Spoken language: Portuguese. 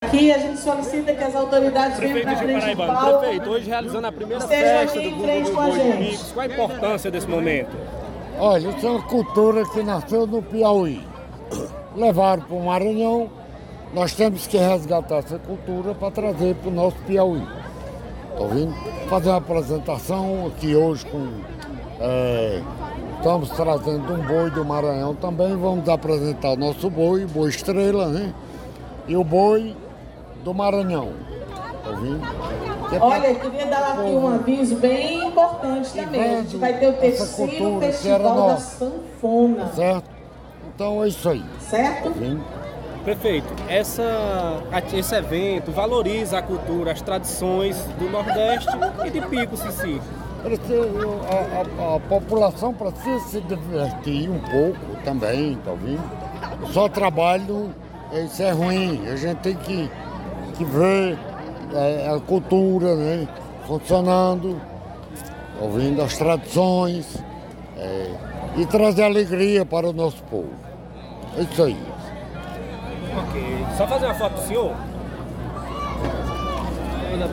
Aqui a gente solicita que as autoridades venham para frente do palco. Prefeito, hoje realizando a primeira festa do Grupo Boi de Picos, qual a importância desse momento? Olha, isso é uma cultura que nasceu no Piauí. Levaram para o Maranhão, nós temos que resgatar essa cultura para trazer para o nosso Piauí. Está ouvindo? Fazer uma apresentação aqui hoje com... estamos trazendo um boi do Maranhão também, vamos apresentar o nosso boi, boi estrela, né? E o boi do Maranhão. Está ouvindo? Olha, eu queria dar aqui um aviso bem importante também. A gente vai ter o terceiro Festival da Sanfona. Certo? Então é isso aí. Certo? Prefeito, esse evento valoriza a cultura, as tradições do Nordeste e de Picos em si. A população precisa se divertir um pouco também, tá ouvindo? Só trabalho, isso é ruim. A gente tem que ver a cultura, né, funcionando, ouvindo as tradições e trazer alegria para o nosso povo. É isso aí. Ok. Só fazer uma foto do senhor?